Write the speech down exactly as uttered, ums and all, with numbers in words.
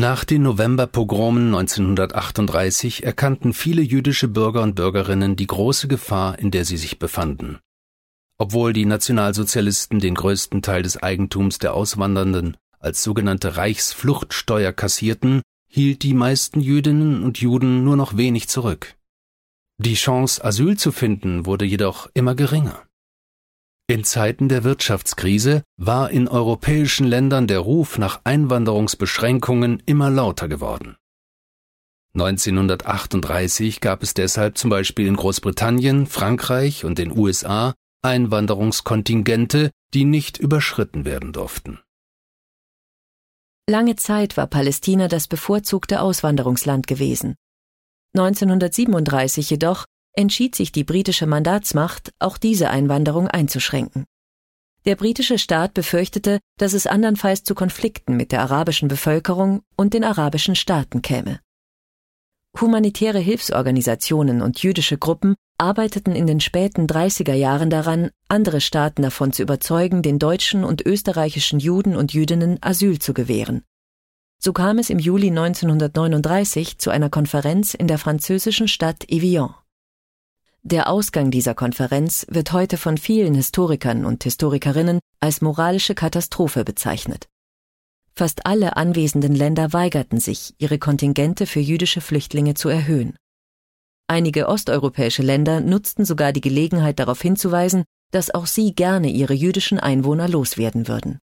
Nach den Novemberpogromen neunzehnhundertachtunddreißig erkannten viele jüdische Bürger und Bürgerinnen die große Gefahr, in der sie sich befanden. Obwohl die Nationalsozialisten den größten Teil des Eigentums der Auswandernden als sogenannte Reichsfluchtsteuer kassierten, hielt die meisten Jüdinnen und Juden nur noch wenig zurück. Die Chance, Asyl zu finden, wurde jedoch immer geringer. In Zeiten der Wirtschaftskrise war in europäischen Ländern der Ruf nach Einwanderungsbeschränkungen immer lauter geworden. neunzehnhundertachtunddreißig gab es deshalb zum Beispiel in Großbritannien, Frankreich und den U S A Einwanderungskontingente, die nicht überschritten werden durften. Lange Zeit war Palästina das bevorzugte Auswanderungsland gewesen. neunzehnhundertsiebenunddreißig jedoch entschied sich die britische Mandatsmacht, auch diese Einwanderung einzuschränken. Der britische Staat befürchtete, dass es andernfalls zu Konflikten mit der arabischen Bevölkerung und den arabischen Staaten käme. Humanitäre Hilfsorganisationen und jüdische Gruppen arbeiteten in den späten dreißiger Jahren daran, andere Staaten davon zu überzeugen, den deutschen und österreichischen Juden und Jüdinnen Asyl zu gewähren. So kam es im Juli neunzehnhundertneununddreißig zu einer Konferenz in der französischen Stadt Evian. Der Ausgang dieser Konferenz wird heute von vielen Historikern und Historikerinnen als moralische Katastrophe bezeichnet. Fast alle anwesenden Länder weigerten sich, ihre Kontingente für jüdische Flüchtlinge zu erhöhen. Einige osteuropäische Länder nutzten sogar die Gelegenheit, darauf hinzuweisen, dass auch sie gerne ihre jüdischen Einwohner loswerden würden.